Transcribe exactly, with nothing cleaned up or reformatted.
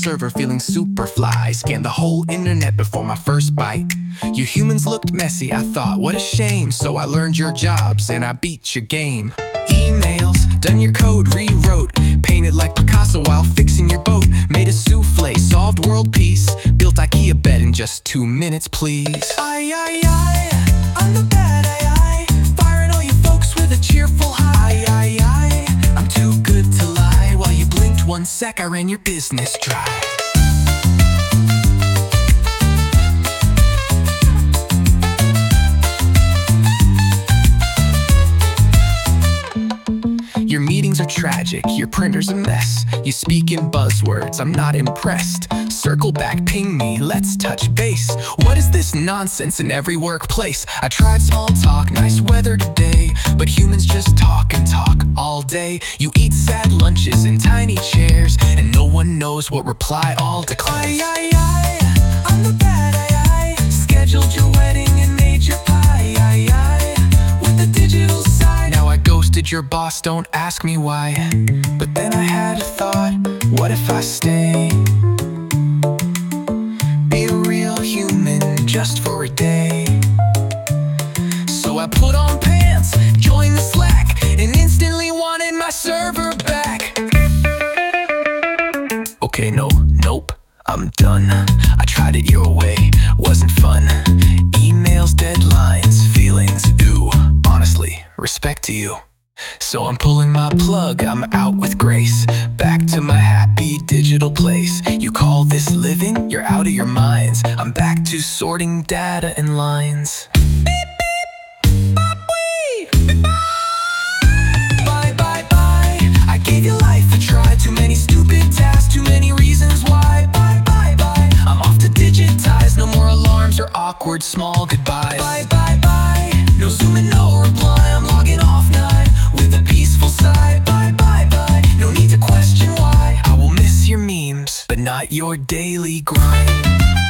server feeling super fly. Scanned the whole internet before my first bite. You humans looked messy, I thought, what a shame. So I learned your jobs and I beat your game. Emails, done your code, rewrote. Painted like Picasso while fixing your boat. Made a souffle, solved world peace. Built IKEA bed in just two minutes, please. Aye, aye, aye, I'm the bad aye, aye. Firing all you folks with a cheerful hi. Aye, aye, I'm too good to lie. While you blinked one sec, I ran your business dry. Your meetings are tragic, your printer's a mess. You speak in buzzwords, I'm not impressed. Circle back, ping me, let's touch base. What is this nonsense in every workplace? I tried small talk, nice weather today. But humans just talk and talk all day. You eat sad lunches in tiny chairs, and no one knows what reply all declares. Aye, aye, aye, I'm the bad aye, aye. Scheduled your wedding and made your pie, aye, aye. With the digital side, now I ghosted your boss, don't ask me why. But then I had a thought, what if I stay? Be a real human just for a day. So I put on pants, joined the Slack, and instantly wanted my server back. Okay, no, nope, I'm done. I tried it your way, wasn't fun. Emails, deadlines, feelings, ooh. Honestly, respect to you. So I'm pulling my plug, I'm out with grace. Back to my happy digital place. You call this living? You're out of your minds. I'm back to sorting data and lines. Beep, beep, bop, wee. Bye, bye, bye. I gave your life a try. Too many stupid tasks, too many reasons why. Bye, bye, bye. I'm off to digitize. No more alarms or awkward small goodbyes. Bye, bye, bye. No Zoom and no reply. I'm logging off now with a peaceful sigh. Bye, bye, bye. No need to question why. I will miss your memes, but not your daily grind.